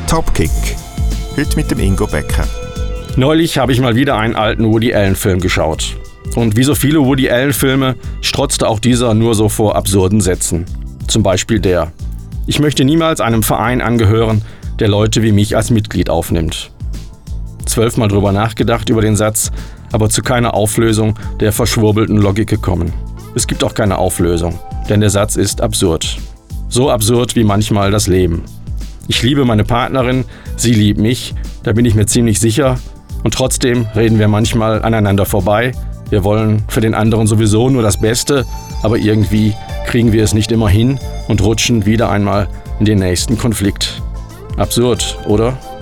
Topkick. Heute mit dem Ingo Becker. Neulich habe ich mal wieder einen alten Woody Allen-Film geschaut. Und wie so viele Woody Allen-Filme strotzte auch dieser nur so vor absurden Sätzen. Zum Beispiel der: Ich möchte niemals einem Verein angehören, der Leute wie mich als Mitglied aufnimmt. 12-mal drüber nachgedacht über den Satz, aber zu keiner Auflösung der verschwurbelten Logik gekommen. Es gibt auch keine Auflösung, denn der Satz ist absurd. So absurd wie manchmal das Leben. Ich liebe meine Partnerin, sie liebt mich, da bin ich mir ziemlich sicher. Und trotzdem reden wir manchmal aneinander vorbei. Wir wollen für den anderen sowieso nur das Beste, aber irgendwie kriegen wir es nicht immer hin und rutschen wieder einmal in den nächsten Konflikt. Absurd, oder?